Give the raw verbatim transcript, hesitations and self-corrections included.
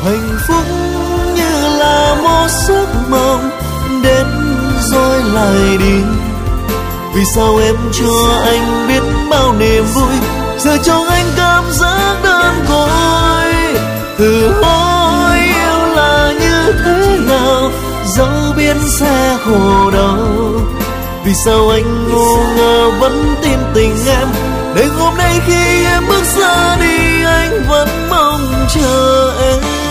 Hạnh phúc như là một giấc mộng đến rồi lại đi. Vì sao em cho anh biết bao niềm vui, giờ cho anh cảm giác đơn côi. Thử hỏi yêu là như thế nào, dẫu biết sẽ khổ đau. Vì sao anh ngu ngơ vẫn tin tình em, để hôm nay khi em bước ra đi anh vẫn mong chờ em.